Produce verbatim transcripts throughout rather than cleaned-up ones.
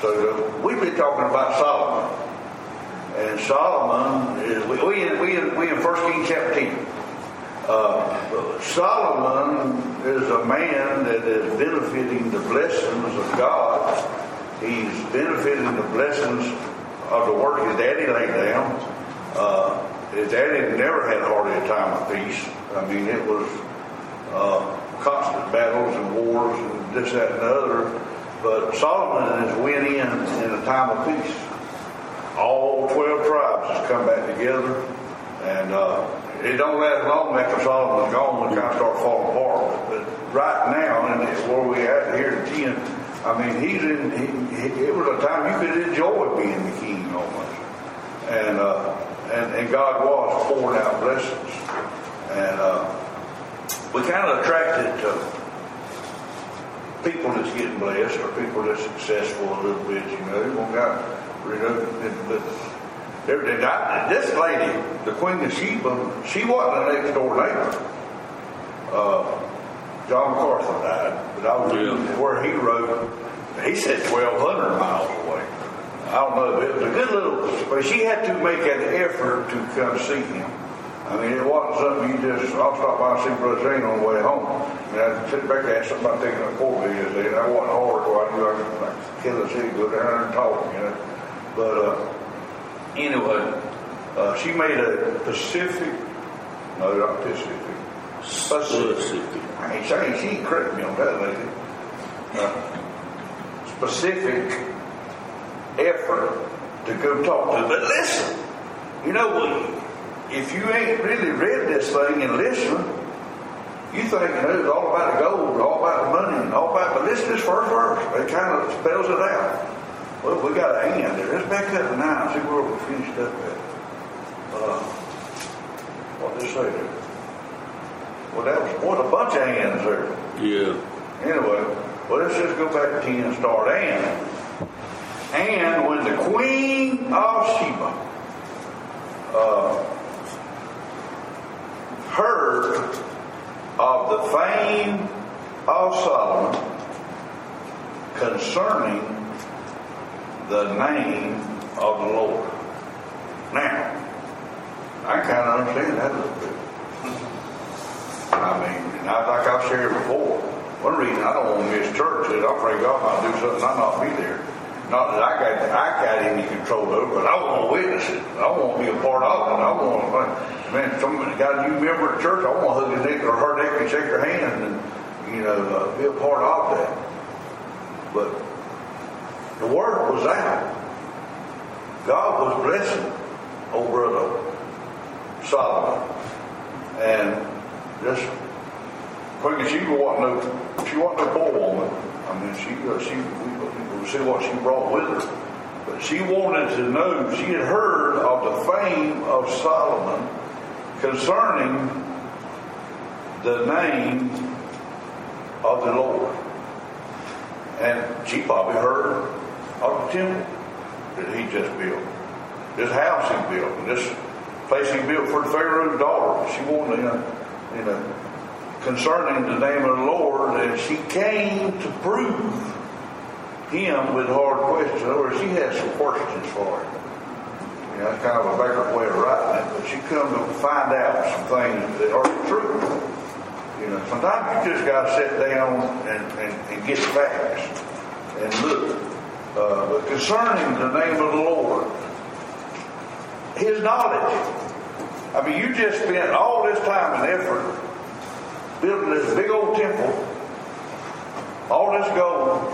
So uh, we've been talking about Solomon. And Solomon is, we, we, in, we, in, we in First Kings chapter ten. Uh, Solomon is a man that is benefiting the blessings of God. He's benefiting the blessings of the work his daddy laid down. Uh, his daddy never had hardly a time of peace. I mean, it was uh, constant battles and wars and this, that, and the other. But Solomon has went in in a time of peace. All twelve tribes has come back together, and uh, it don't last long after Solomon's gone. We kind of start falling apart. But, but right now, and where we at here in ten, I mean, he's in. He, he, it was a time you could enjoy being the king almost, and uh, and and God was pouring out blessings, and uh, we kind of attracted to people that's getting blessed or people that's successful a little bit. You know, you won't got. You know, but this lady, the Queen of Sheba, she wasn't a next door neighbor. Uh, John MacArthur died, but I was yeah. where he wrote. He said twelve hundred miles away. I don't know. It was a good little, but she had to make an effort to come see him. I mean, it wasn't something you just. I'll stop by and see Brother Shane on the way home. I mean, I'd sit back and ask something about taking a court video. That wasn't hard, so I knew I could like, kill the city, go down there and talk. You know. But uh, anyway, uh, she made a Pacific, no, not Pacific, Pacific. I ain't saying she ain't correct me on that lady. Uh, specific effort to go talk to. But listen, you know, if you ain't really read this thing and listen, you think you know, it's all about the gold, all about the money, and all about. But listen to this first verse. It kind of spells it out. Well, we got a hand there. Let's back up to nine and see where we finished up at. Uh, what did it say there? Well, that was what a bunch of hands there. Yeah. Anyway, well, let's just go back to ten and start. And, and when the Queen of Sheba uh, heard of the fame of Solomon concerning the name of the Lord. Now, I kind of understand that a little bit. I mean, and I, like I've shared before, one reason I don't want to miss church is I pray God might do something I not be there. Not that I got I got any control over, but I want to witness it. I want to be a part of it. I want to, man, somebody got a new member of the church. I want to hug his neck or her neck and shake her hand and, you know, uh, be a part of that. But the word was out. God was blessing over the Solomon. And this Queen of Sheba wasn't no, she wasn't no poor woman. I mean, she, uh, she, we, we see what she brought with her. But she wanted to know, she had heard of the fame of Solomon concerning the name of the Lord. And she probably heard of the temple that he just built, this house he built, and this place he built for the Pharaoh's daughter. She wanted, you know, you know, concerning the name of the Lord, and she came to prove him with hard questions. In other words, she had some questions for him. You know, that's kind of a backward way of writing it, but she come to find out some things that are true. You know, sometimes you just got to sit down and, and, and get facts and look. Uh, but concerning the name of the Lord, his knowledge. I mean, you just spent all this time and effort building this big old temple, all this gold.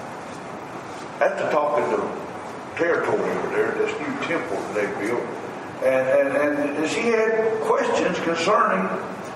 That's the talk of the territory over there, this new temple that they built. And, and, and she had questions concerning,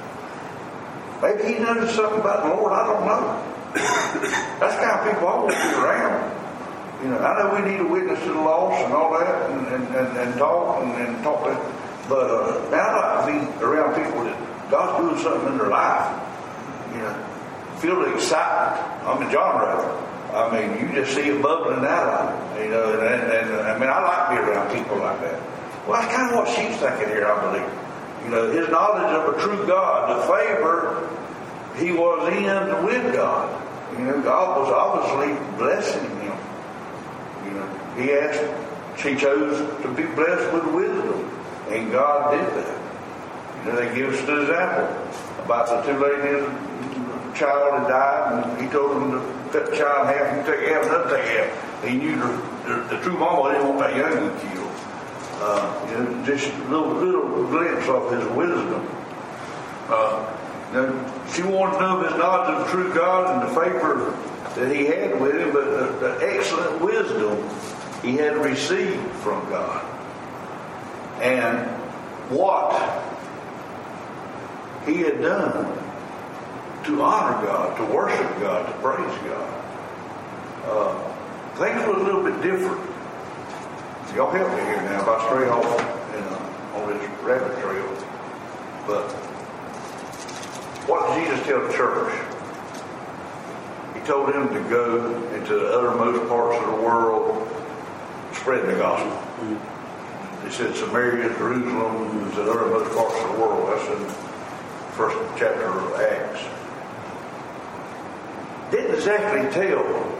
maybe he knows something about the Lord, I don't know. That's the kind of people I want to be around. You know, I know we need to witness to the lost and all that, and, and, and, and talk and, and talk that, but uh, now I like to be around people that God's doing something in their life. You know, feel the excitement. I'm a genre. I mean, you just see it bubbling out. You know, and, and, and I mean, I like to be around people like that. Well, that's kind of what she's thinking here, I believe. You know, his knowledge of a true God, the favor he was in with God. You know, God was obviously blessing him. know, he asked, she chose to be blessed with wisdom, and God did that. You know, they give us the example about the two ladies, the child had died, and he told them to cut the child in half, you take half, another take half. He knew the, the, the true mama didn't want that young one killed. Uh, you know, just a little, little glimpse of his wisdom. Uh, you know, she wanted to know his knowledge of the true God and the favor that he had with him, but the, the excellent wisdom he had received from God. And what he had done to honor God, to worship God, to praise God. Uh, things were a little bit different. Y'all help me here now if I stray off you know, on this rabbit trail. But what did Jesus tell the church? He told them to go into the uttermost parts of the world, spread the gospel. Mm-hmm. He said Samaria, Jerusalem, and the uttermost parts of the world. That's in the first chapter of Acts. Didn't exactly tell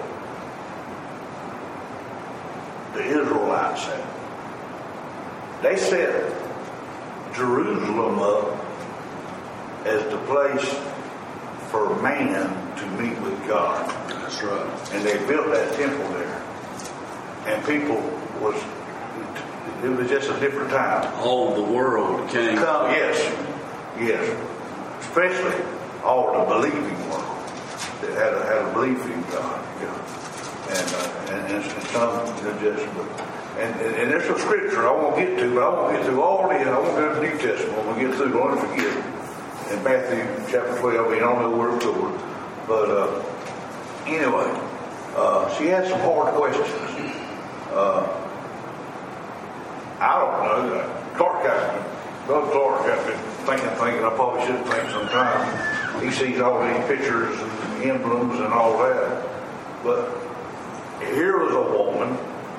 the Israelites that. They set Jerusalem up as the place for man to meet with God. That's right. And they built that temple there. And people was, it was just a different time. All the world came. Come, yes, yes. Especially all the believing world that had a, had a belief in God. You know. And, uh, and, and, and some, you know, just, and, and, and there's some scripture I won't get to, but I won't get through all the, I won't go to the New Testament. We'll get through, don't forget. In Matthew chapter twelve, we don't know where it's going. But uh, anyway, uh, she had some hard questions. Uh, I don't know. Clark got, Brother Clark got me thinking, thinking, I probably should think sometime. He sees all these pictures and emblems and all that. But here was a woman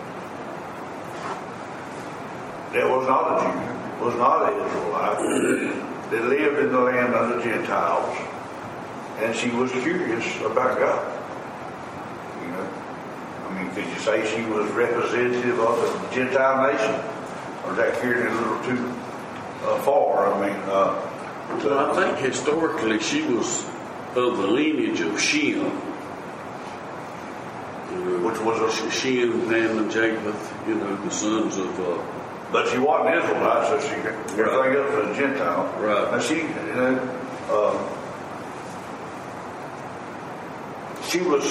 that was not a Jew, was not an Israelite, that lived in the land of the Gentiles, and she was curious about God. You know, I mean, could you say she was representative of the Gentile nation, or is that carrying it a little too uh, far? I mean, uh, to, well, I think historically she was of the lineage of Shem. Which was a Shem, Ham, and Japheth, you know, the sons of. Uh, but she wasn't Israelite, so she everything right. else was a Gentile. Right. Now she, you know, uh, she was.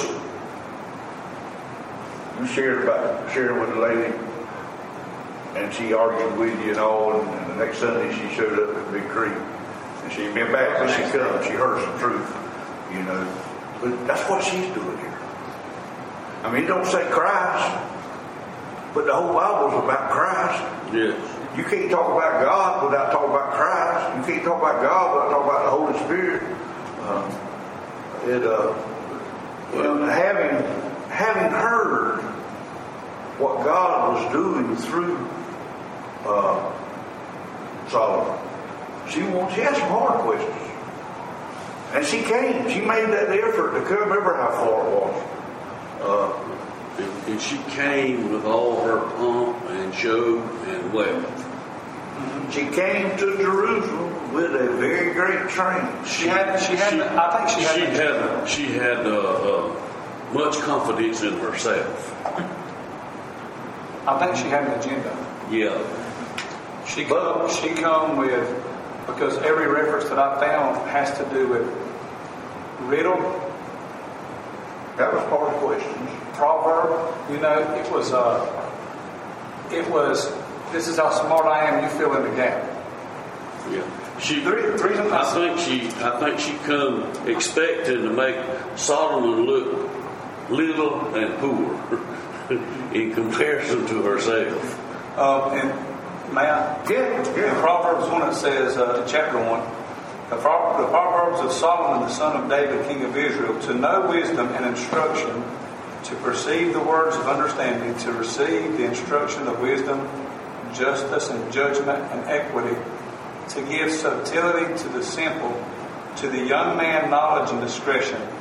You shared about sharing with the lady, and she argued with you and all. And, and the next Sunday she showed up at Big Creek, and she'd been back when she come. She heard some truth, you know. But that's what she's doing here. I mean, it don't say Christ, but the whole Bible's about Christ. Yes. You can't talk about God without talking about Christ. You can't talk about God without talking about the Holy Spirit. Uh, it, uh, well, having having heard what God was doing through uh, Solomon, she wants. She had some hard questions, and she came. She made that effort to come. Remember how far it was. Uh, and she came with all her pomp and show and wealth. She came to Jerusalem with a very great train. She had, she had, she, I think she had, she had, she had uh, uh, much confidence in herself. I think she had an agenda. Yeah. She come, she come with, because every reference that I found has to do with riddle. That was part of the questions. Proverb, you know, it was, uh, it was, this is how smart I am, you fill in the gap. Yeah. She, I think she, I think she come expecting to make Solomon look little and poor in comparison to herself. Um, and may I? Yeah, yeah. In Proverbs one, it says, uh, chapter one, the, Pro- the Proverbs of Solomon, the son of David, king of Israel, to know wisdom and instruction, to perceive the words of understanding, to receive the instruction of wisdom, justice and judgment and equity, to give subtlety to the simple, to the young man knowledge and discretion,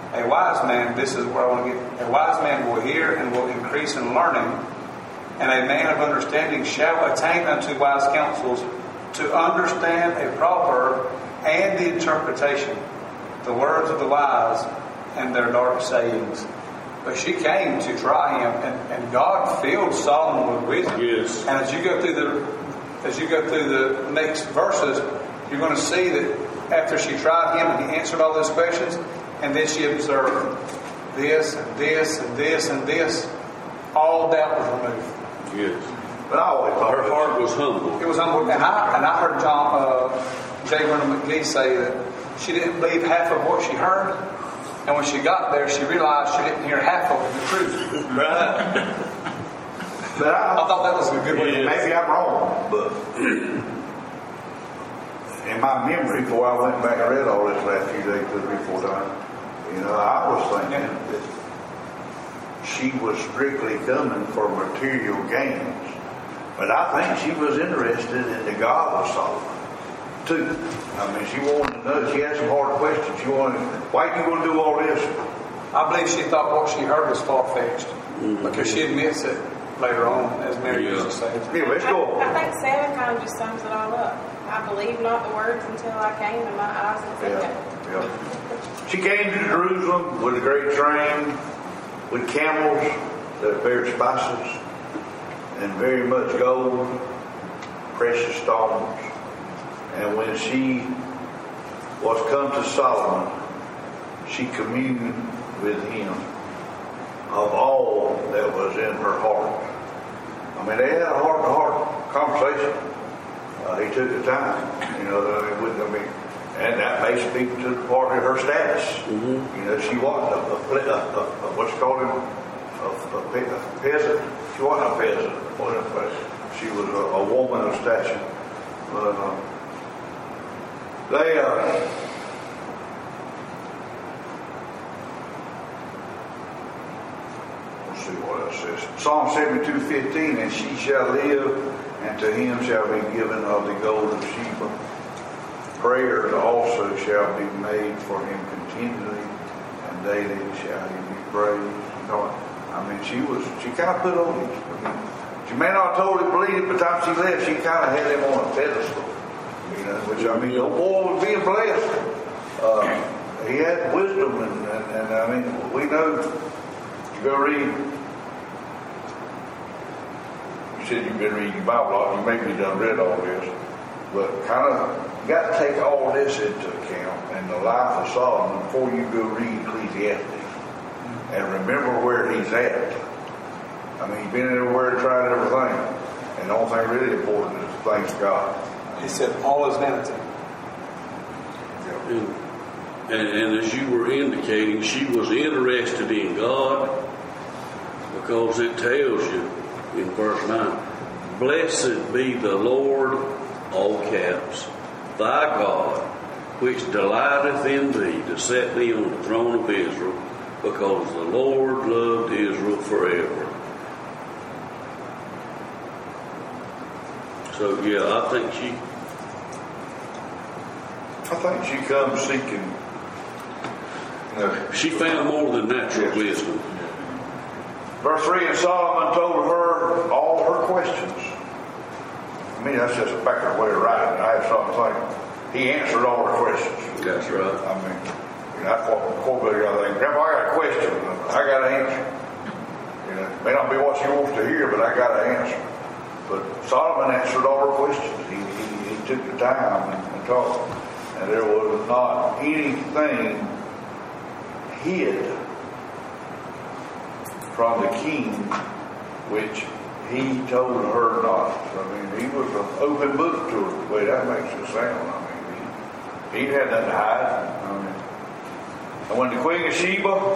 A wise man, this is where I want to get, a wise man will hear and will increase in learning, and a man of understanding shall attain unto wise counsels, to understand a proverb and the interpretation, the words of the wise and their dark sayings. But she came to try him, and, and God filled Solomon with wisdom. Yes. And as you go through the as you go through the next verses, you're going to see that after she tried him and he answered all those questions, and then she observed this and this and this and this, all doubt was removed. Yes. But I always thought Her heart was humble. It was humble, and I and I heard John uh, J. Vernon McGee say that she didn't believe half of what she heard, and when she got there, she realized she didn't hear half of the truth. Right. But I, I thought that was a good way. Yeah. maybe I'm wrong, but in my memory, before I went back and read all this last few days, two, three, four times, you know, I was thinking that she was strictly coming for material gains. But I think she was interested in the God of Solomon, too. I mean, she wanted to know, she had some hard questions. She wanted, why are you going to do all this? I believe she thought what she heard was far-fetched, mm-hmm. because she admits it later on, as Mary Yeah. used to say. Yeah, let's go. I think seven kind of just sums it all up. I believed not the words until I came, and my eyes had seen Yeah, it. yeah. She came to Jerusalem with a great train, with camels that bear spices, and very much gold, precious stones. And when she was come to Solomon, she communed with him of all that was in her heart. I mean, they had a heart-to-heart conversation. Uh, he took the time, you know. I mean, with, I mean, and that may speak to the part of her status. Mm-hmm. You know, she wasn't a, a, a, a, a what's called a, a, a, a peasant. She wasn't a peasant. She was a, a woman of stature. But uh, they, uh, let's see what it says. Psalm seventy-two fifteen, and she shall live, and to him shall be given of the gold of Sheba. Prayers also shall be made for him continually, and daily shall he be praised. I mean, she was, she kind of put on him. I mean, she may not totally believe it, but by the time she left, she kind of had him on a pedestal. You know, which, I mean, the old boy was being blessed. Uh, he had wisdom, and, and, and I mean, we know, you go read, you said you've been reading your Bible a lot, you maybe done read all this, but kind of, you got to take all this into account and the life of Solomon before you go read Ecclesiastes. And remember where he's at. I mean, he's been everywhere and tried everything. And the only thing really important is thanks God. He said, all is vanity. And, and, and as you were indicating, she was interested in God, because it tells you in verse nine, blessed be the Lord, all caps, thy God, which delighteth in thee to set thee on the throne of Israel, because the Lord loved Israel forever. So yeah, I think she I think she comes seeking, you know, she found more than natural wisdom. verse three, and Solomon told her all her questions. I mean, that's just a backward way of writing. I have something to think. He answered all her questions. That's right. I mean, you know, that's what Corvette got to think. Grandpa, I got a question. I got an answer. You know, it may not be what she wants to hear, but I got an answer. But Solomon answered all her questions. He, he, he took the time and, and talked. And there was not anything hid from the king which he told her not. I mean, he was an open book to her, the way that makes it sound. I mean, he, he had nothing to hide. I mean, and when the Queen of Sheba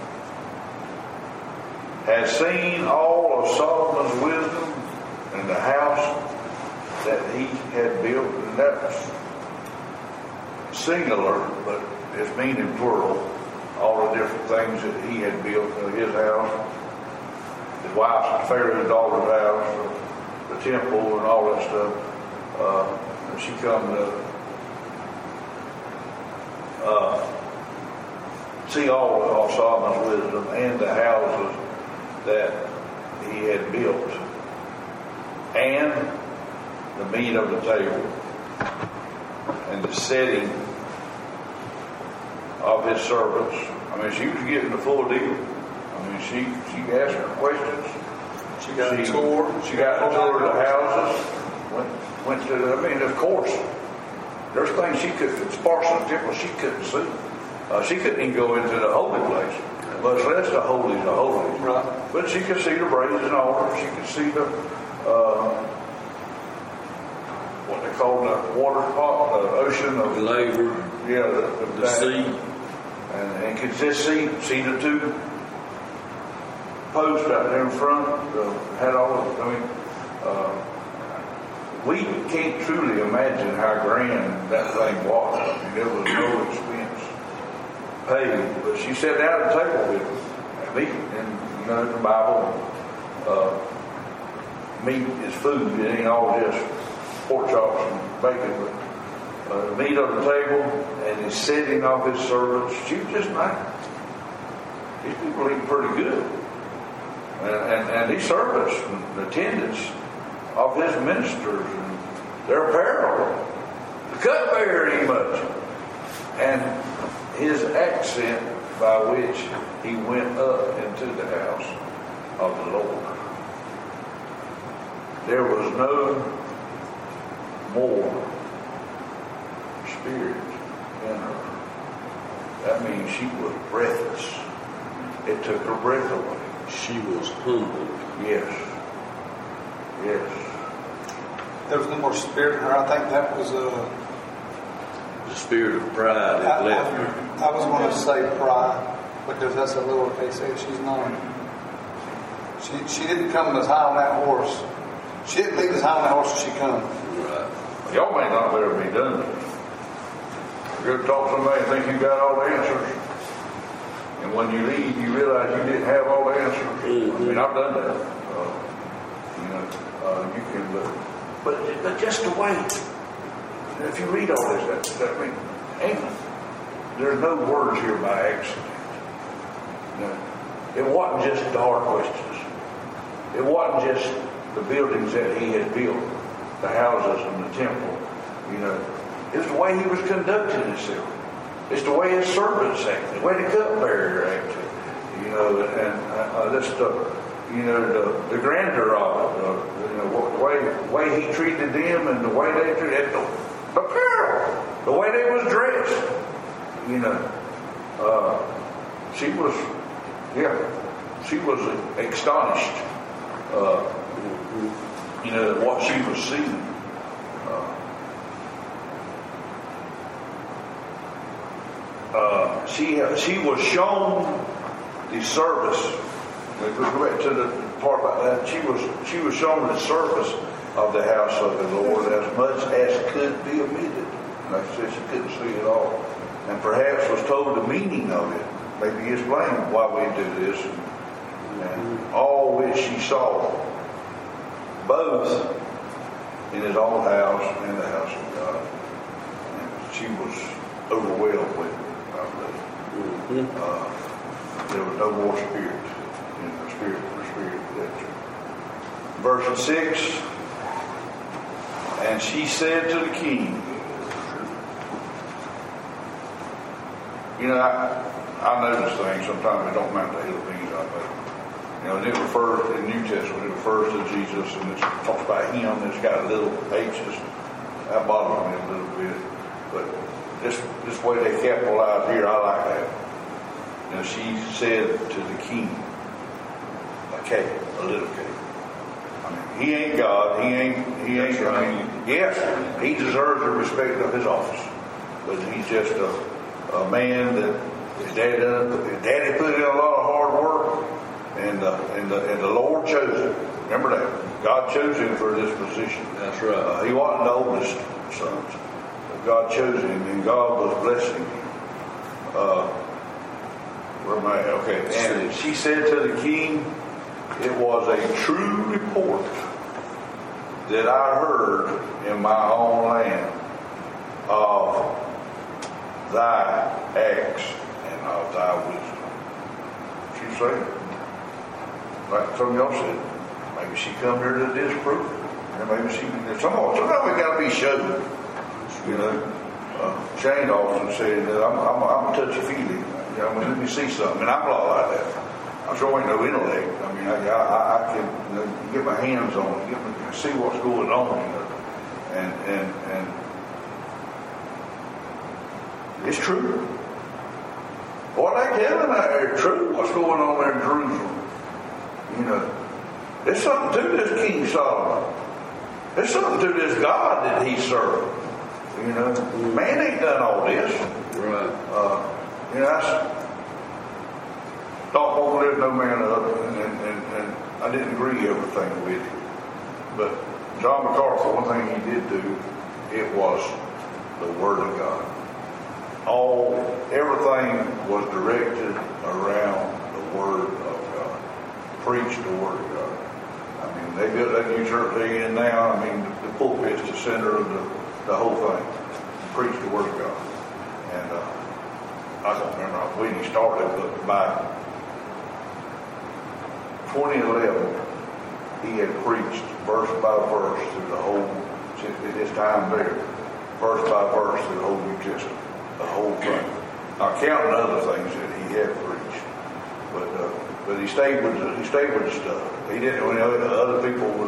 had seen all of Solomon's wisdom and the house that he had built, and that was singular, but it's meaning plural, all the different things that he had built in his house, his wife's and Pharaoh's daughter's house, the temple and all that stuff. Uh, and she come to uh, see all of Solomon's wisdom and the houses that he had built, and the meat of the table, and the setting of his servants. I mean, she was getting the full deal. I mean, she she asked her questions. She got she, a tour. She got a tour of the houses. Went went to the, I mean, of course, there's things she could, as far as the temple, she couldn't see. Uh, she couldn't even go into the holy place, much less the holies of holies. Right. But she could see the brazen altar. She could see the uh, what they call the water pot, the ocean of The labor, yeah, the, the, the sea. and, and could just see see the two posts out there in front. Uh, had all of, I mean, uh, we can't truly imagine how grand that thing was. I mean, there was no expense paid, but she sat down at the table with him and eat. And you know, in the Bible, uh, meat is food. It ain't all just pork chops and bacon, but uh, meat on the table and his setting of his servants. She was just nice. These people eat pretty good. And, and, and these servants and attendants of his ministers and their apparel, the cupbearer ain't much. And his accent by which he went up into the house of the Lord. There was no more spirit in her. That means she was breathless. It took her breath away. She was humbled. Yes. Yes. There was no more spirit in her. I think that was a. Uh, The spirit of pride had I, left her. I, I was going to say pride because that's a lowercase a. She's not. She she didn't come as high on that horse. She didn't leave as high on that horse as she come. Right. Y'all may not ever be done. You're going to talk to somebody and think you got all the answers. And when you leave, you realize you didn't have all the answers. Mm-hmm. I mean, I've done that. Uh, you know, uh, you can, but, but, but just to wait. If you read all this, that, that I mean, ain't, there's no words here by accident. No. It wasn't just dark questions. It wasn't just the buildings that he had built, the houses and the temple. You know, it's the way he was conducting himself. It's the way his servants acted, the way the cupbearer acted. You know, and uh, that's the, you know, the, the grandeur of it. Uh, you know, the way, the way he treated them and the way they treated the, the apparel, the way they was dressed. You know, uh, she was, yeah, she was astonished. Uh, you know, what she was seeing. Uh, uh, she she was shown the service. Let's go back to the part about that. She was she was shown the service of the house of the Lord as much as could be omitted. Like I said, she couldn't see it all, and perhaps was told the meaning of it. Maybe he explained why we do this, and all which she saw, both in his own house and the house of God. And she was overwhelmed with it, I believe. Mm-hmm. Uh, there was no more spirit in the spirit for spirit. Verse six, and she said to the king, you know, I, I notice things sometimes it don't matter the hill things I know. You know, and it refers, in the New Testament, it refers to Jesus, and it talks about him, and it's got little H's. That bothers me a little bit. But this this way they capitalize here, I like that. You know, she said to the king, a K, a little K. I mean, he ain't God, he ain't, he ain't, I mean, yes, he deserves the respect of his office. But he's just a, a man that his daddy, his daddy put in a lot of hard work. And, uh, and, the, and the Lord chose him. Remember that. God chose him for this position. That's right. Uh, he wasn't the oldest son. But God chose him, and God was blessing him. Uh, where am I? Okay. And she said to the king, it was a true report that I heard in my own land of thy acts and of thy wisdom. She's saying, like some of y'all said, maybe she come here to disprove it. And maybe she, somehow, somehow we got to be showed. You know, uh, Shane often said that I'm, I'm, I'm a touchy-feely. You know, I mean, let me see something. And I'm a lot like that. I sure ain't no intellect. I mean, I, I, I can, you know, get my hands on it, get my, see what's going on, you know. And, and, and it's true. What they telling out there is true. What's going on there in Jerusalem? You know, there's something to this King Solomon. There's something to this God that he served. You know, man ain't done all this. Right. Uh, you know, that's don't want to lift no man up, and, and, and, and I didn't agree everything with him. But John MacArthur, one thing he did do, it was the Word of God. All, everything was directed around the Word of God. Preach the Word of God. I mean, they built that new church they in now. I mean, the, the pulpit's the center of the, the whole thing. Preach the Word of God. And uh, I don't remember when he started, but by twenty eleven, he had preached verse by verse through the whole, at his time there, verse by verse through the whole New Testament, the whole thing. Not counting other things that he had preached, but uh, but he stayed with the, he stayed with the stuff. He didn't. When other people was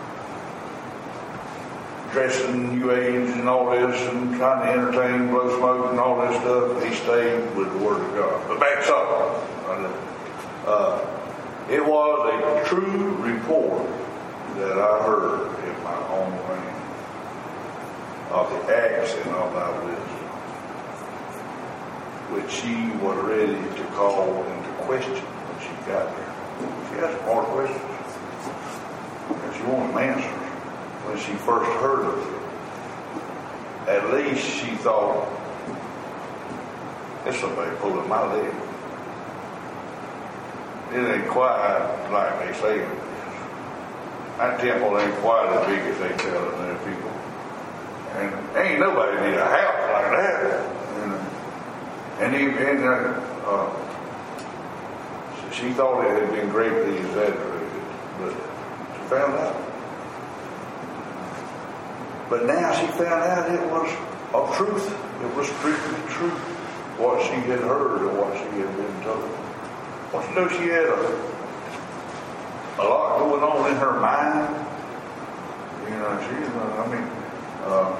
dressing New Age and all this and trying to entertain, blow smoke and all this stuff, he stayed with the Word of God. But back up. Uh, It was a true report that I heard in my own land of the acts and of thy wisdom, which she was ready to call into question when she got there. She asked more questions, and she wanted answers when she first heard of it. At least she thought, there's somebody pulling my leg. It ain't quite like they say it is. That temple ain't quite as big as they tell it there, people. And ain't nobody need a house like that. You know. And even uh, uh, she thought it had been greatly exaggerated, but she found out. But now she found out it was of truth. It was strictly true. What she had heard or what she had been told. Well, you know, she had a, a lot going on in her mind. You know, she, I mean, uh,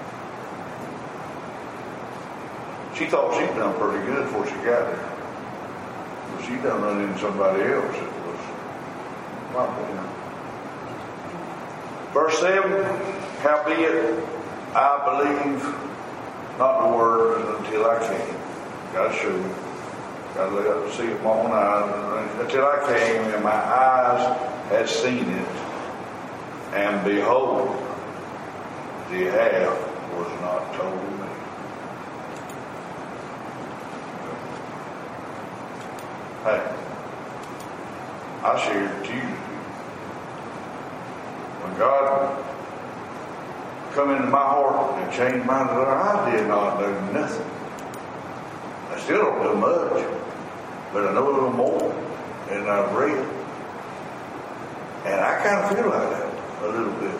she thought she'd done pretty good before she got there. But she done run into somebody else that was, not, you know. Verse seven, howbeit I believe not the word until I came. Gotta show you. Got to look up and see it with my own eyes. Until I came and my eyes had seen it, and behold, the half was not told me. Hey, I shared Tuesday. When God come into my heart and changed my life, I did not know nothing. I still don't know much. But I know a little more than I've read. And I kind of feel like that a little bit.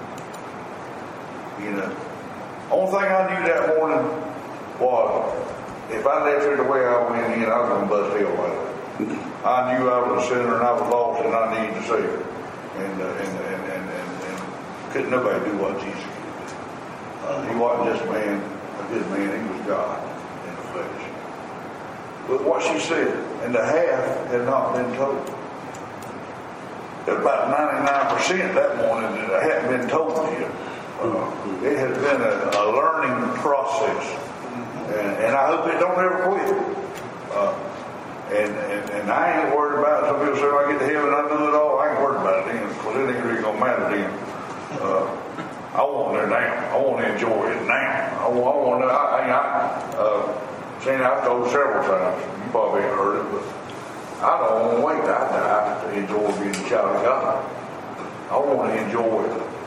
You know, only thing I knew that morning was if I left here the way I went in, I was going to bust hell like that. I knew I was a sinner and I was lost and I needed a Savior. And, uh, and, and, and, and, and couldn't nobody do what Jesus did. Uh, he wasn't just a man, a good man, he was God in the flesh. But what she said, and the half had not been told. There's about ninety-nine percent that morning that hadn't been told yet. Uh, it has been a, a learning process. And, and I hope it don't ever quit. Uh, and, and, and I ain't worried about it. Some people say, when I get to heaven, I know it all. I ain't worried about it then, because it ain't really going to matter then. Uh, I want it now. I want to enjoy it now. I want, I want to, I, I, uh, Shane, I've told several times, you probably ain't heard it, but I don't want to wait till I die to enjoy being a child of God. I want to enjoy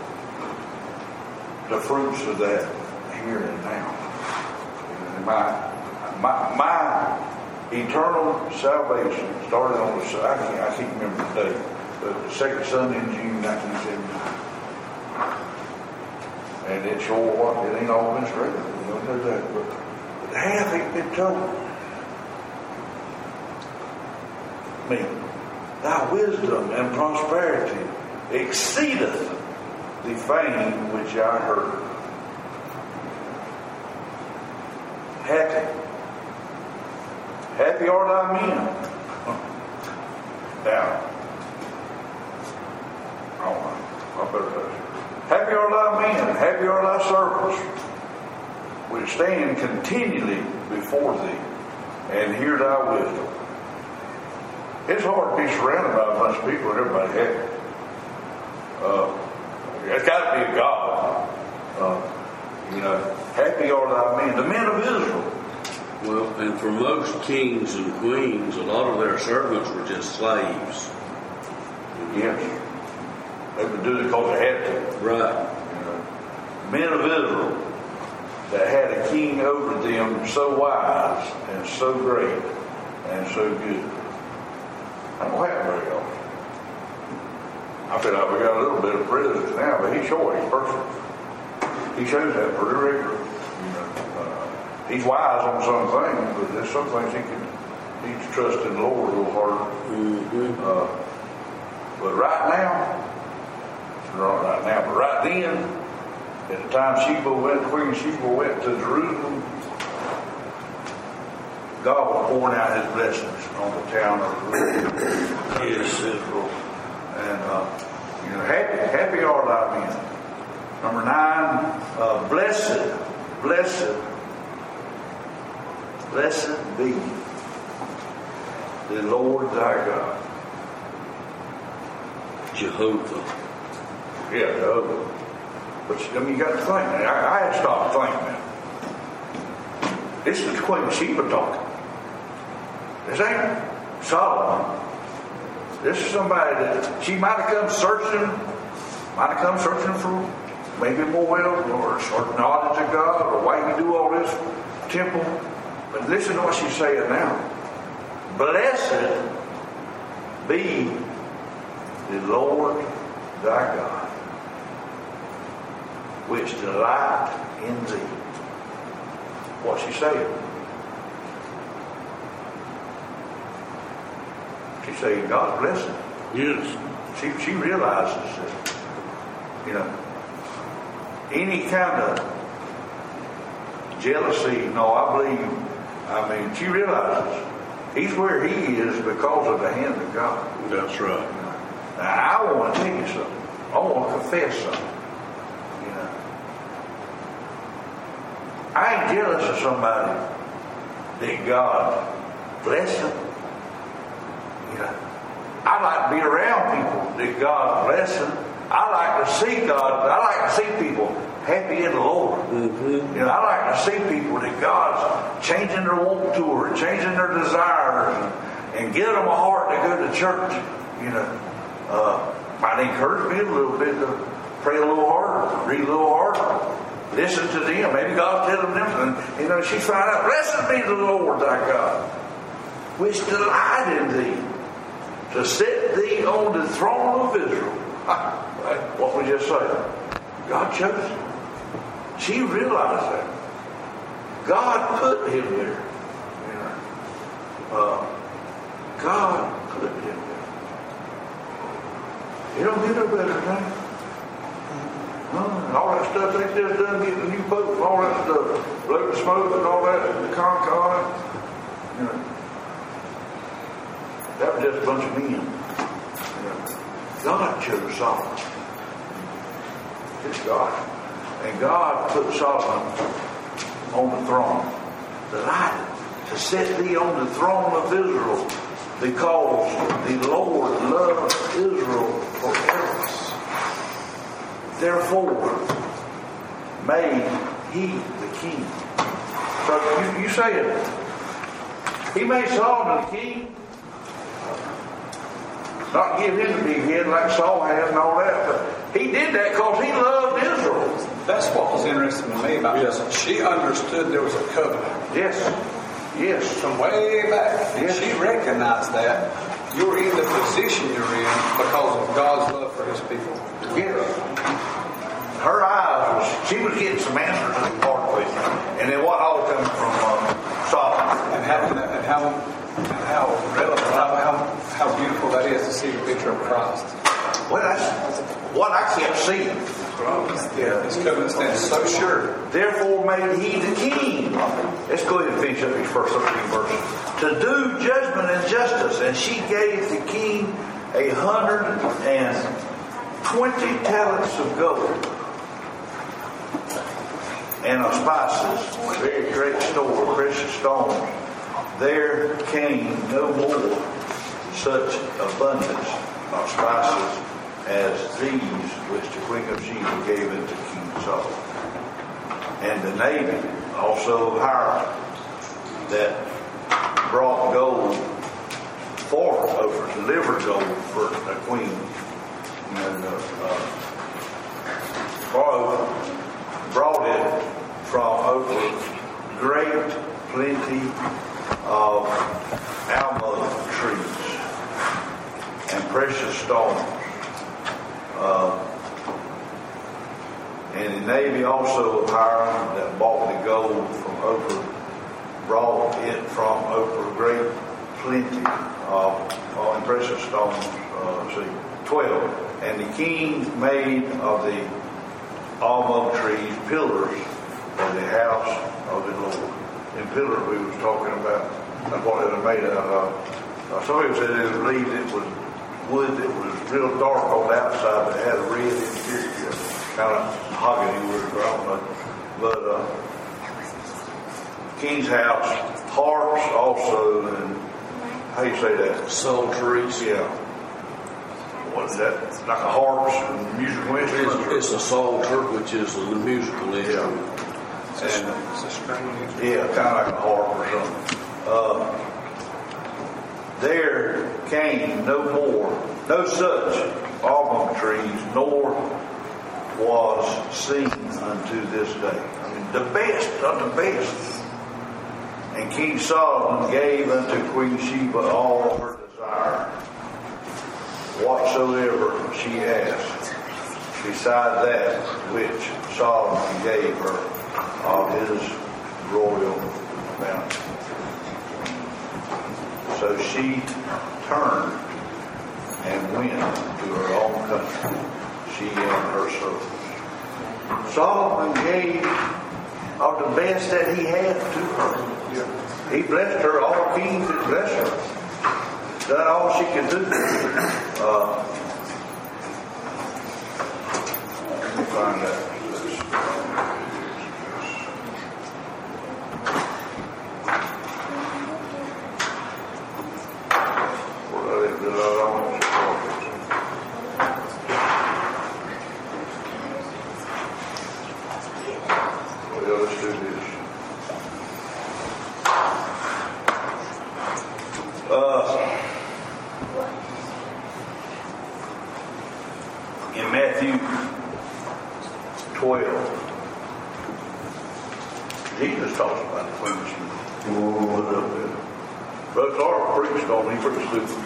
the fruits of that here and now. And my, my, my eternal salvation started on the, I can't, I can't remember the date, but the second Sunday in June nineteen seventy-nine. And it sure what, it ain't all been straight. We don't know that, but, but half ain't been told. Me, thy wisdom and prosperity exceedeth the fame which I heard. Happy. Happy are thy men. Now, oh, I better touch it. Happy are thy men, happy are thy servants, which stand continually before thee, and hear thy wisdom. It's hard to be surrounded by a bunch of people and everybody happy. Uh, it's got to be a God. Uh, you know, happy are thy men, the men of Israel. Well, and for most kings and queens, a lot of their servants were just slaves. Yes. They would do it because they had to. Right. You know, men of Israel that had a king over them so wise and so great and so good. I don't have very often. I feel like we got a little bit of presidents now, but he's sure he's perfect. He shows that pretty regularly. You know, uh, he's wise on some things, but there's some things he can he can trust in the Lord a little harder. Mm-hmm. Uh, but right now, not right now, but right then, at the time Sheba went, Queen Sheba went to Jerusalem, God was pouring out His blessings on the town of Jerusalem. Yes, Israel. And, uh, you know, happy, happy are thy men. Number nine, uh, blessed, blessed, blessed be the Lord thy God. Jehovah. Yeah, Jehovah. But, I mean, you got to think, man. I, I had to stop and think, man. This is Queen Sheba talking. This ain't Solomon. This is somebody that she might have come searching, might have come searching for maybe more wealth or, or knowledge of God or why you do all this temple. But listen to what she's saying now. Blessed be the Lord thy God, which delight in thee. What's she saying? She's saying God's blessing. Yes. She she realizes that, you know, any kind of jealousy, no, I believe, I mean, she realizes he's where he is because of the hand of God. That's right. Now, I want to tell you something. I want to confess something. You know, I ain't jealous of somebody that God bless them. You know, I like to be around people that God bless them. I like to see God. I like to see people happy in the Lord. Mm-hmm. You know, I like to see people that God's changing their walk to or changing their desires and, and giving them a heart to go to church. You know, uh, might encourage me a little bit to pray a little harder, read a little harder, listen to them. Maybe God's telling them, and you know, she find out, blessed be the Lord thy God, which delight in thee, to set thee on the throne of Israel. Right? What we just said. God chose him. She realized that. God put him there. You know, uh, God put him there. You don't get no better than that. No, all that stuff they just done getting the new boat and all that stuff, blowing smoke and all that, and the con-con. You know, that was just a bunch of men. You know, God chose Solomon. It's God. And God put Solomon on the throne. Delighted to set thee on the throne of Israel, because the Lord loved Israel forever. Therefore made he the king. So you, you say it. He made Solomon the king. Not give him the big head like Saul had and all that, but he did that because he loved Israel. That's what was interesting to me about yes. this. She understood there was a covenant. Yes. Yes. From way back. And Yes. she recognized that. You're in the position you're in because of God's love for His people. Yes. Her eyes was, she was getting some answers to the hard question. And then what all coming from uh, Solomon. And how, and how, and how relevant, how, how, how beautiful that is to see the picture of Christ. Well, that's what I kept seeing. Yeah, His covenant stands so sure. Therefore made he the king. Let's go ahead and finish up these first thirteen verses. To do judgment and justice. And she gave the king a hundred and twenty talents of gold. And of spices, very great store, precious stones. There came no more such abundance of spices as these which the queen of Sheba gave unto King Solomon. And the navy also of Hiram that brought gold for over, delivered gold for the queen. And uh, uh, brought, brought it from over great plenty of almond trees and precious stones. Uh, and the navy also of Hiram that bought the gold from Ophir brought it from Ophir great plenty of uh, precious stones. Uh, see, twelve. And the king made of the almond trees pillars for the house of the Lord. And pillars we was talking about. That's what it was made out of. Uh, some people said it was leaves. It was wood that was real dark on the outside that had a red interior, kind of mahogany wood, I don't know. But uh, king's house, harps also, and how you say that? Psalteries. Yeah. What is that? Like a harps and musical instruments? It's a psalter, which is a musical instrument. Yeah. And It's a strange. yeah, kind of like a harp or something. Uh, there came no more, no such almond trees, nor was seen unto this day. I mean, the best of the best. And King Solomon gave unto Queen Sheba all her desire, whatsoever she asked, beside that which Solomon gave her of his royal bounty. So she turned and went to her own country, she and her servants. Solomon gave of the best that he had to her. He blessed her. All kings could bless her. Done all she could do. Uh, let me find that. In Matthew twelve, Jesus talks about the Queen of Sheba. Brother Clark preached on him pretty stupid.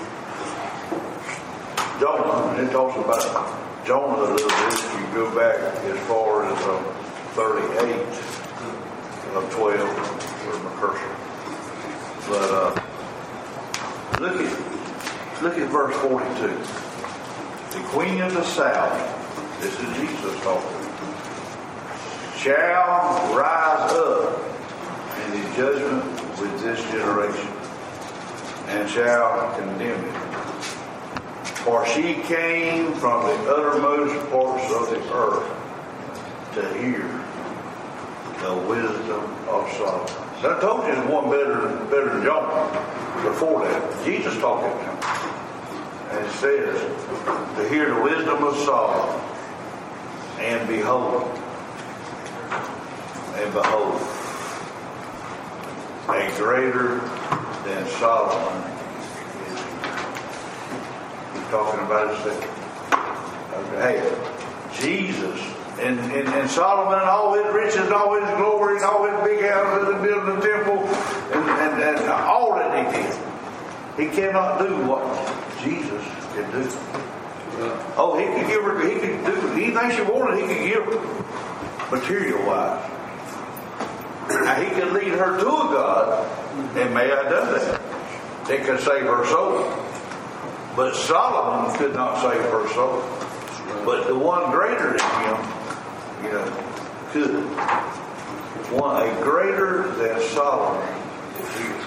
Jonah, and it talks about Jonah a little bit. If you go back as far as uh, thirty-eight of twelve, where's my cursor? But uh, look at look at verse forty-two. The Queen of the South, this is Jesus talking, shall rise up in the judgment with this generation, and shall condemn it. For she came from the uttermost parts of the earth to hear the wisdom of Solomon. I told you there's one better, better than Jonah before that. Jesus talking to him. And it says, to hear the wisdom of Solomon, and behold, and behold, a greater than Solomon is he. He's talking about himself. Okay. Hey, Jesus, and, and, and Solomon and all his riches and all his glory and all his big houses and building the temple and, and, and, and all that he did. He cannot do what Jesus can do. Oh, he could give her, he could do anything she wanted, he could give her, material-wise. Now, he could lead her to a God, and may have done that. It could save her soul. But Solomon could not save her soul. But the one greater than him, you know, could. One a greater than Solomon is here.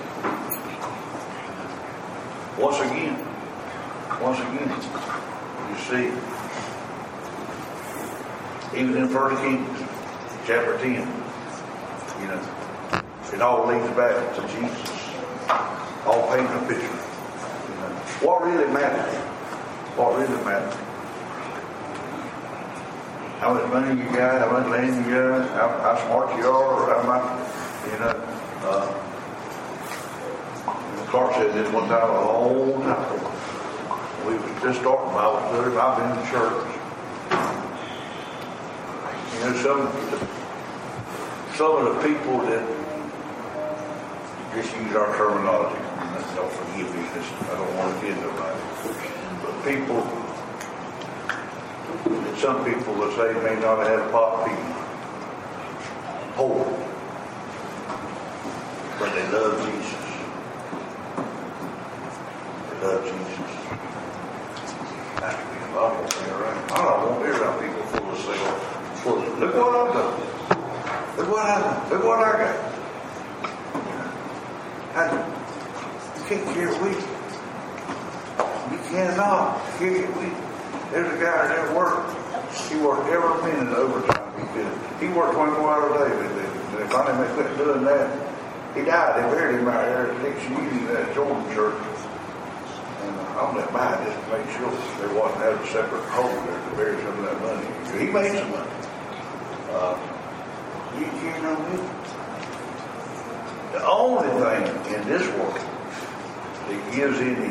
Once again, once again, you see, even in First Kings, chapter ten, you know, it all leads back to Jesus. All painting a picture. You know, what really matters? What really matters? How much money you got? How much land you got? How, how smart you are? Or how much? You know. Uh, Clark said this one time a long time ago. We was just starting Bible study. I've been in church. You know, some some of the people that just use our terminology. Don't forgive me, this, I don't want to offend nobody. But people, some people will say may not have had a pot of peas. Poor. But they love Jesus. They love Jesus. That's me. I don't want to be around. I don't want to be around people full of self. Full of, look what I've done. Look what I've done. Look what I got. I can't carry wheat. You cannot carry wheat. There's a guy that worked. He worked every minute overtime he could. He worked twenty-four hours a day. And if I didn't quit doing that, he died. They buried him out there at Dick Sheen at that Jordan church. And I went by just to make sure there wasn't have a separate hole there to bury some of that money. He made some money. Uh, you can't know wheat. The only thing in this world that gives any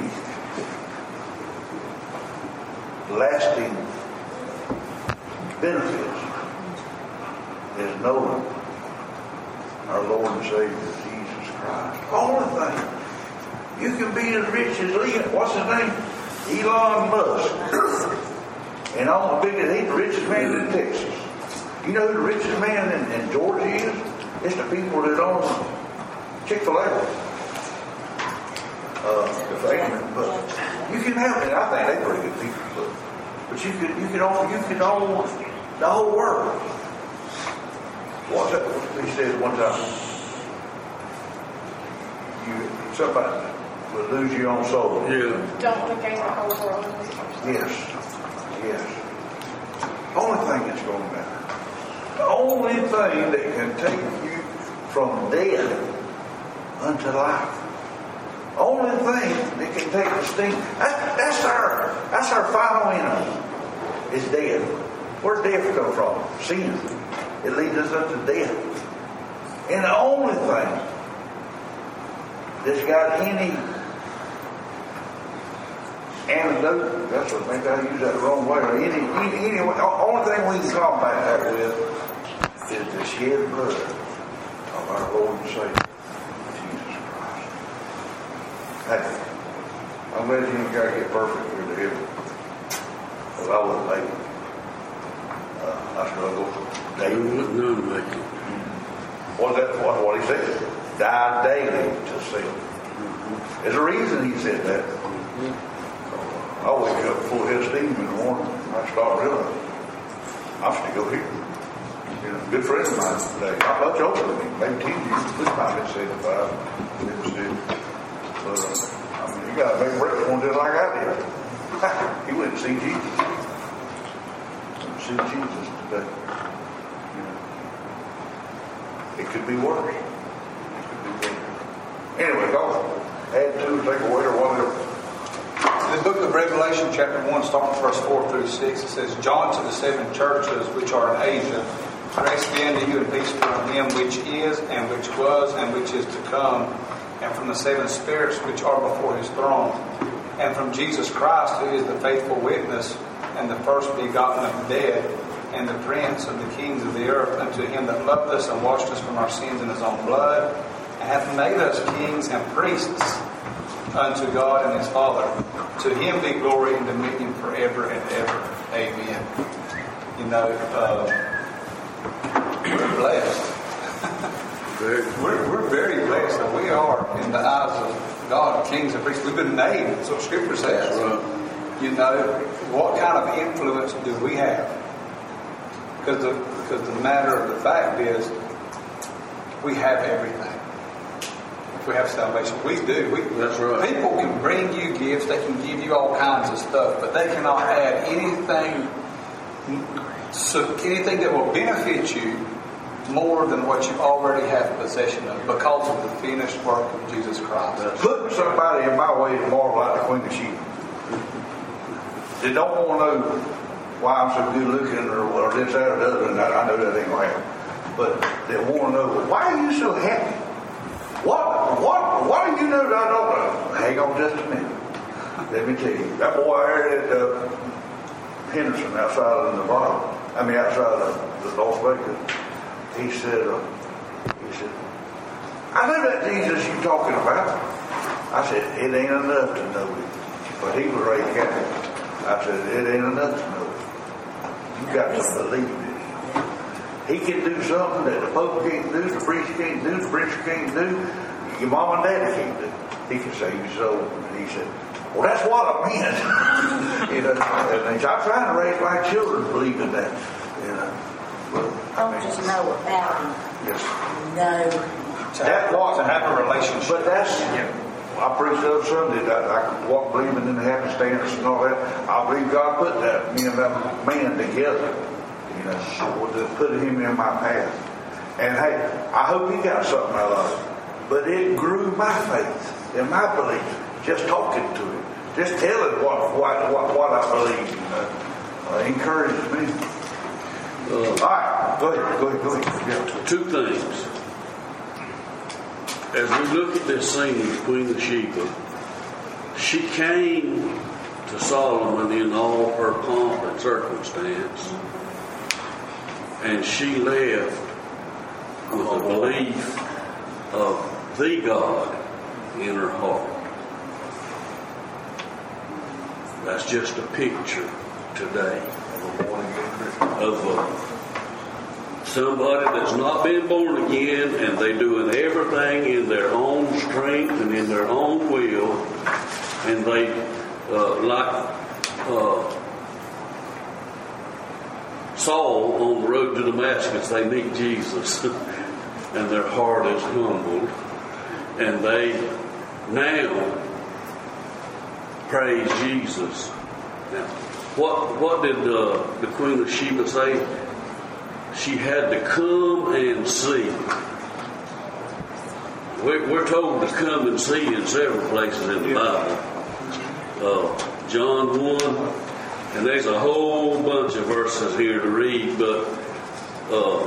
lasting benefits is knowing our Lord and Savior Jesus Christ. The only thing. You can be as rich as Elon, what's his name? Elon Musk. And all the biggest, he's the richest man in Texas. You know who the richest man in, in Georgia is? It's the people that own Chick-fil-A. Uh, the family, but you can have it. I think they're pretty good people, but, but you could you could own you could own the whole world. What's that? He said one time, you somebody will lose your own soul. Yeah. Don't want to gain the whole world. Yes, yes. Only thing that's going to matter. The only thing that can take you from death unto life. Only thing that can take the sting. That, that's our that's our final enemy. Is death. Where's death come from? Sin. It leads us up to death. And the only thing that's got any antidote, that's what maybe I use that the wrong way, or any, any, any only thing we can combat that with is the shed blood of our Lord and Savior, Jesus Christ. Hey, I'm glad you ain't got to get perfect here to heaven. Because I wouldn't make it. Uh, I struggle daily. What that? What, what he said? Die daily to sin. There's a reason he said that. I wake up full head of steam in the morning and I start realizing I should go here. You know, a good friend of mine today, not much older than me, maybe ten years, this might be seventy-five, seventy-six. But uh, I mean, you got a big breakfast one just like I did. He went to see Jesus. Went to see Jesus today. You know, it could be worse. It could be worse. Anyway, go add to, take away, or whatever. In the book of Revelation, chapter one, starting verse four through six, it says, John to the seven churches which are in Asia, grace be unto you and peace from him which is, and which was, and which is to come, and from the seven spirits which are before his throne, and from Jesus Christ, who is the faithful witness, and the first begotten of the dead, and the prince of the kings of the earth, unto him that loved us and washed us from our sins in his own blood, hath made us kings and priests unto God and his Father. To him be glory and dominion forever and ever. Amen. You know, uh, we're blessed. we're, we're very blessed that we are in the eyes of God, kings and priests. We've been made, that's what Scripture says. Right. You know, what kind of influence do we have? Because the, because the matter of the fact is, we have everything. If we have salvation, we do. We, That's right. People can bring you gifts, they can give you all kinds of stuff, but they cannot add anything, so anything that will benefit you more than what you already have possession of because of the finished work of Jesus Christ. Putting somebody in my way is more like the Queen of Sheba. They don't want to know why I'm so good looking or, or this, that, or the other, and that, I know that ain't going to happen. But they want to know, why are you so happy? What, what, what do you know that I don't know? Hang on just a minute. Let me tell you. That boy there at uh, Henderson outside of Nevada, I mean outside of the Las Vegas, he said, uh, he said, I know that Jesus you're talking about. I said, it ain't enough to know it. But he was raised Catholic. I said, it ain't enough to know it. You got to believe it. He can do something that the Pope can't do, the priest can't do, the preacher can't do, your mom and daddy can't do. He can save your soul. And he said, well, that's what I meant. you know, and I'm trying to raise my children to believe in that. You know, but, Don't I mean, just know about him. yes. No. That was to have a relationship. But that's, I preached the other Sunday that I could walk believing in the happenstance and all that. I believe God put that, me and that man together. You know, to put him in my path. And hey, I hope he got something out of it. But it grew my faith and my belief. Just talking to him. Just telling what what what, what I believe. You know, uh, encourages me. Uh, all right, go ahead, go ahead, go ahead. Yeah. Two things. As we look at this scene with Queen of Sheba, she came to Solomon in all her pomp and circumstance. And she left with a belief of the God in her heart. That's just a picture today of uh, somebody that's not been born again, and they doing everything in their own strength and in their own will, and they uh, like. Uh, Saul on the road to Damascus, they meet Jesus and their heart is humbled and they now praise Jesus. Now, what what did uh, the Queen of Sheba say? She had to come and see. We're, we're told to come and see in several places in the Bible. Uh, John one. And there's a whole bunch of verses here to read, but uh,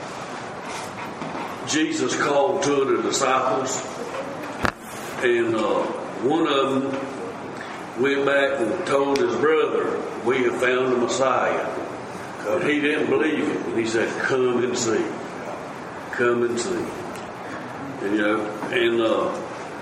Jesus called two of the disciples, and uh, one of them went back and told his brother, we have found the Messiah. And he didn't believe it. And he said, come and see. Come and see. And, you know, and uh,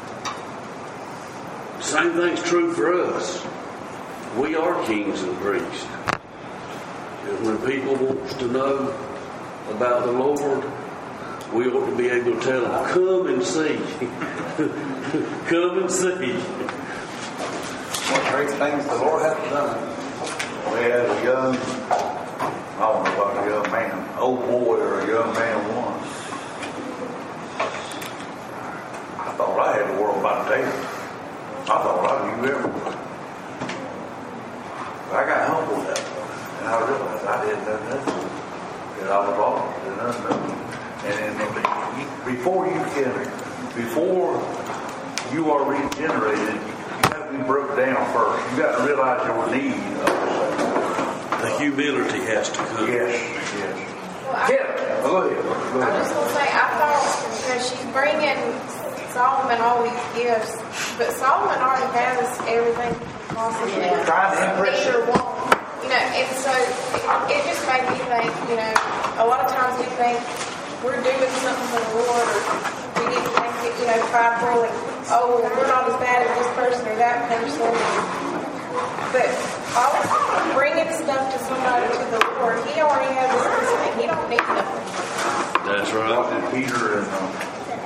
same thing's true for us. We are kings and priests. And when people want to know about the Lord, we ought to be able to tell them, come and see. Come and see. What great things the Lord hath done. We had a young, I don't know about a young man, old boy or a young man once. I thought I had the world by the tail. I thought I knew everything. I got humbled that way, and I realized I didn't know nothing. That I was lost, didn't know nothing. And then before you can, before you are regenerated, you have to be broke down first. You got to realize your need of the The humility has to come. Yes, yes. Well, I, Yeah, go ahead. Go I ahead. just want to say, I thought, you know, she's bringing Solomon all these gifts, but Solomon already has everything possible. Yeah. Trying to impress Neither you. one. You know, and so it, it just made me think, you know, a lot of times we think we're doing something for the Lord, or we need to take prideful and, oh, we're not as bad as this person or that person. But always bringing stuff to somebody to the Lord, He already has everything. He don't need nothing. That's right. What did Peter and uh,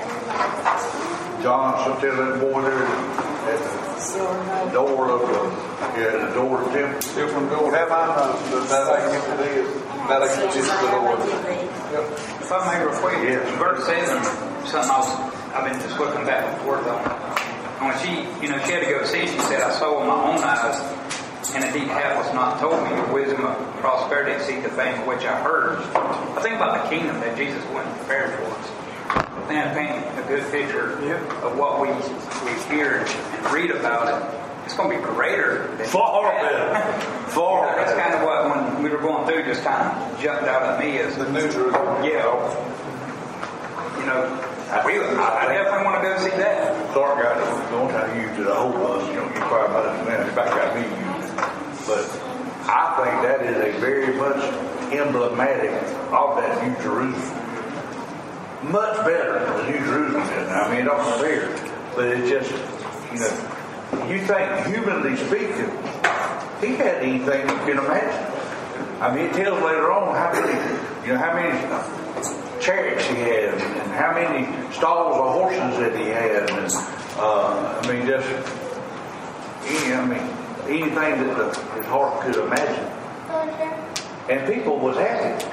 John should tell that boy there at the door of the, yeah, the door of the temple? Still from gold. Have I known that I give today is that I give to the Lord. Yep. If I may real quick, Yes. verse seven, something else I've been just looking back and forth on. And when she, you know, she had to go see, she said, I saw with my own eyes, and indeed half was not told me, your wisdom of prosperity exceed the fame of which I heard. I think about the kingdom that Jesus went and prepared for us. I think I paint a good picture of what we we hear and read about it. It's going to be greater than Far better. Far You know, that's better. kind of what, when we were going through, just kind of jumped out at me as The New Jerusalem. yeah, you know, we, I, I definitely want to go see that. Clark got it. The only time you used it a whole bunch, you don't get quite much of that. In fact, got me used it. But I think that is a very much emblematic of that New Jerusalem. Much better than New Jerusalem is. I mean, it don't compare. But it's just, you know, you think, humanly speaking, he had anything you can imagine. I mean, it tells later on how many, you know, how many chariots he had, and how many stalls of horses that he had, and uh, I mean, just any, I mean, anything that the, his heart could imagine. And people was happy.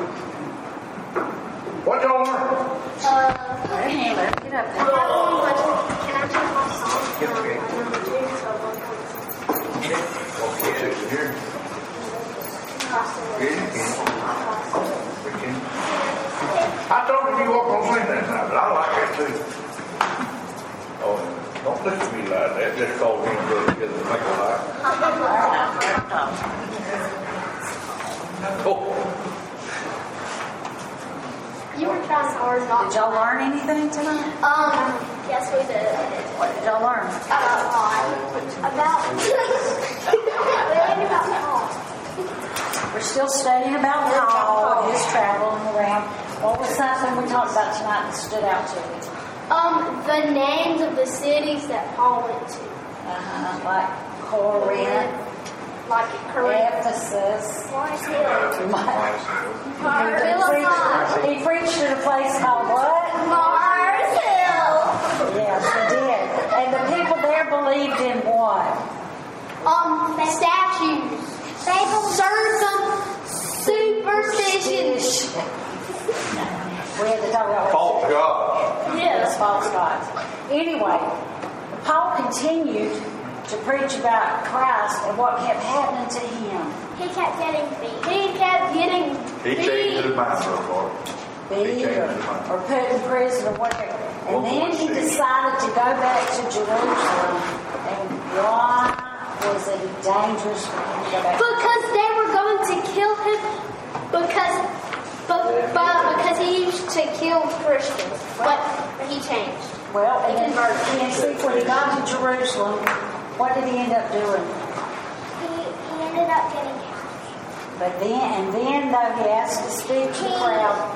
What y'all learn? Uh, Handler, get up there. Can I take my song? Yeah, okay. Number two, so Okay, six here. Yeah, you can. We can. I told him you weren't gonna sing that time, but I like that too. Oh, don't listen to me like that. Just call me and brother together and make a lie. Oh. You were trying hard not Did y'all learn anything tonight? Um, yes, we did. What did y'all learn? About About. We learned about Paul. We're still studying about Paul and his traveling around. What was something we talked about tonight that stood out to you? Um, the names of the cities that Paul went to. Uh-huh, like Corinth, Like Corinth. Ephesus. Mars Hill. Mars Philippi. He preached at a place called what? Mars Hill. Yes, he did. And the people there believed in what? Um, statues. They certain superstitions. We had to talk about False gods. Yes, false gods. Anyway, Paul continued to preach about Christ and what kept happening to him. He kept getting beat. He kept getting He beat. changed his mind real hard. Beat or, or put in prison or whatever. And then he decided to go back to Jerusalem. And why was it dangerous for him to go back? Because they were going to kill him. Because, but, but because he used to kill Christians. But he changed. Well, and then and see, when he got to Jerusalem, what did he end up doing? He, he ended up getting captured. But then, and then though he asked to speak to the crowd,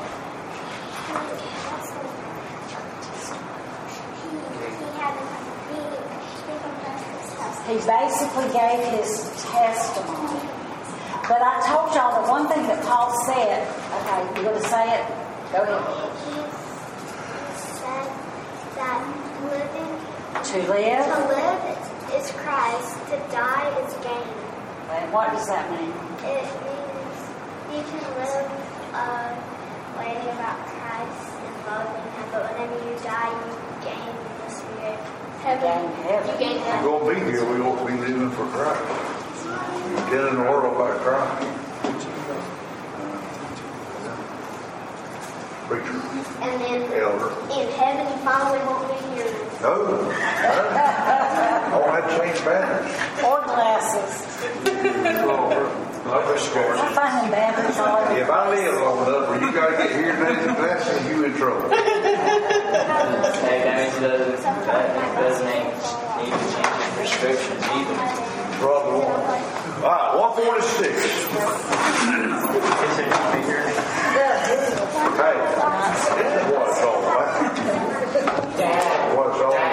he basically gave his testimony. But I told y'all the one thing that Paul said. Okay, you going to say it? Go ahead. He said that living To live. to live is Christ, to die is gain. And what does that mean? It means you can live uh, learning about Christ and loving Him, but whenever you die, you gain the Spirit. Heaven. Gain heaven. You gain We're heaven. going to be here. We won't be living for Christ. Telling the world about Christ. Preacher. And then Elder. in heaven, you finally won't be here. No. All that change batteries. Or glasses. I find them batteries all over. If I live long enough where you got to get here and glasses, you in trouble. Hey, that means it doesn't, that doesn't need need to change the prescriptions either. Brother one. All right, one forty-six. Hey, this is what it's all about. What it's all about.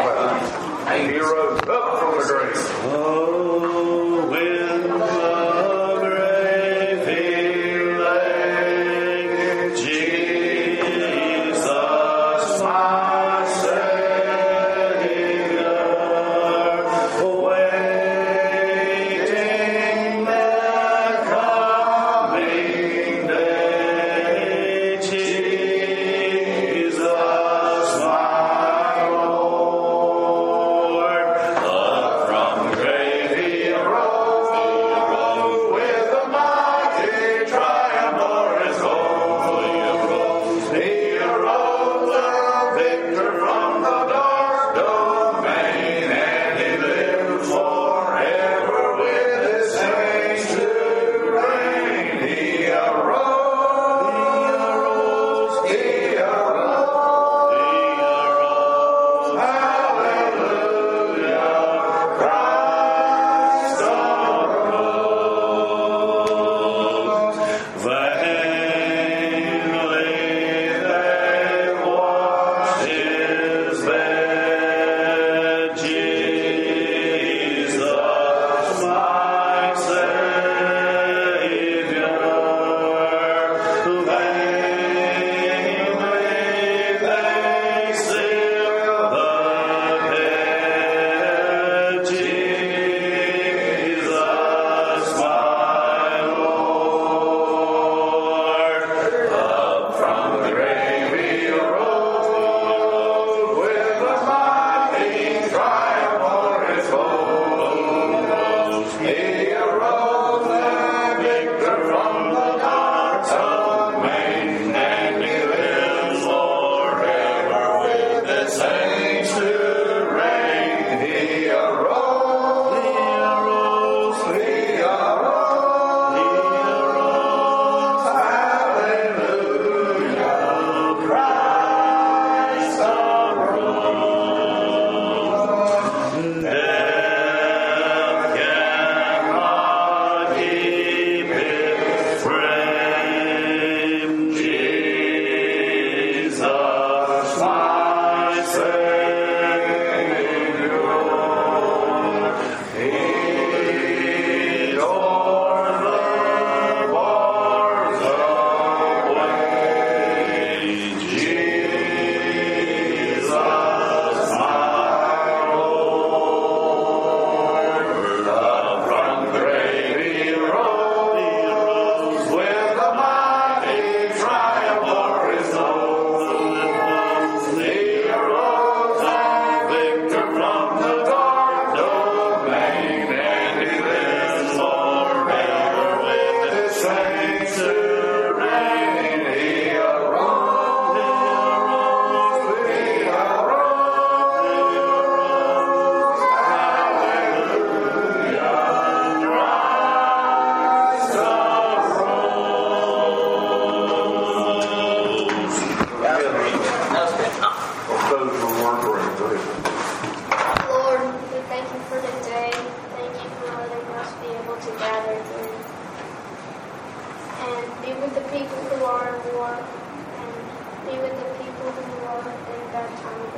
with the people who are in war, and be with the people who are in bad times.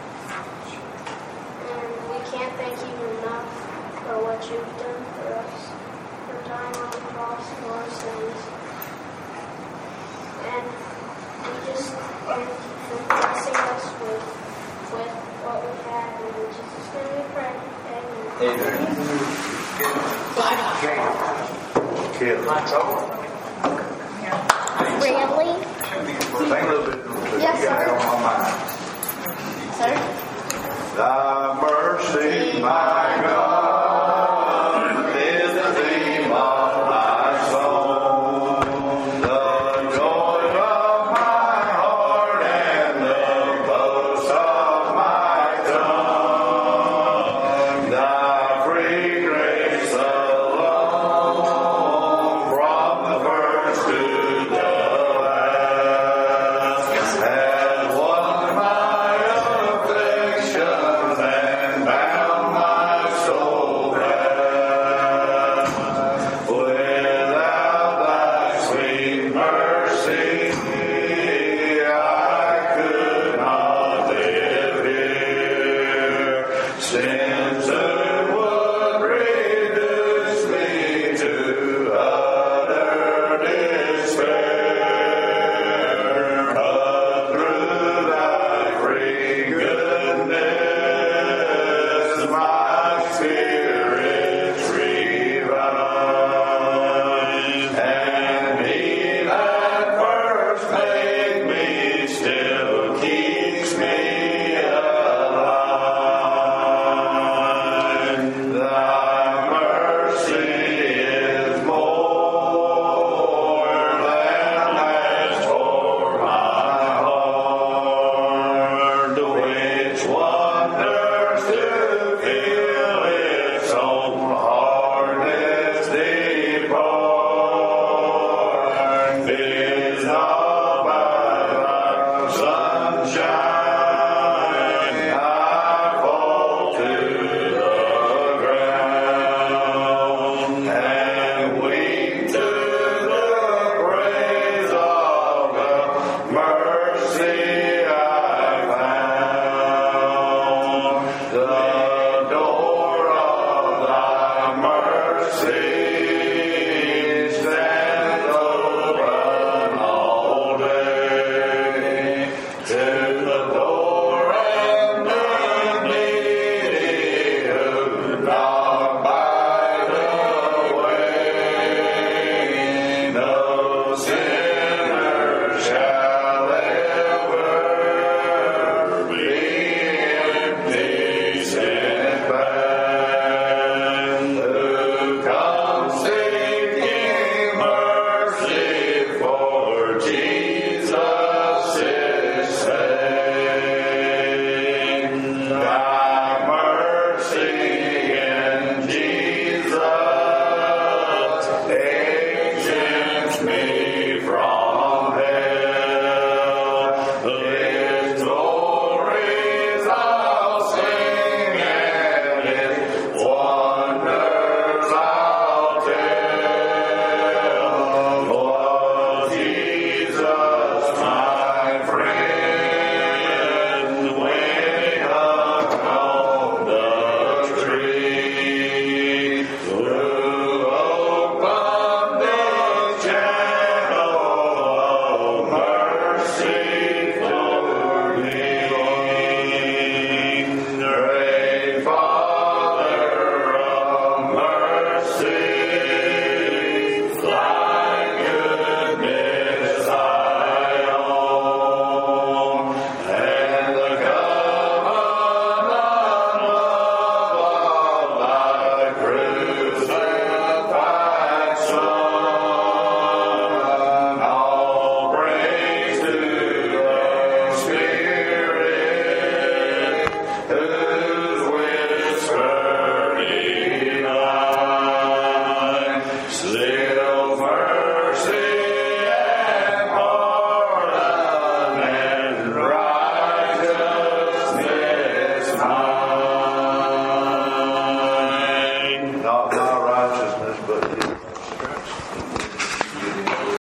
And we can't thank you enough for what you've done for us, for dying on the cross for our sins. And we just thank you for blessing us with, with what we have. And in Jesus' name we pray. Amen. Kid. Really? Sing a little bit. Yes, You got it sir. on my mind. Sir? Thy mercy, my God, is the theme of my soul, the joy of my heart and the boast of my tongue. Thy free grace alone, from the first to the last, has won my afflictions and bound my soul fast. Without thy sweet mercy,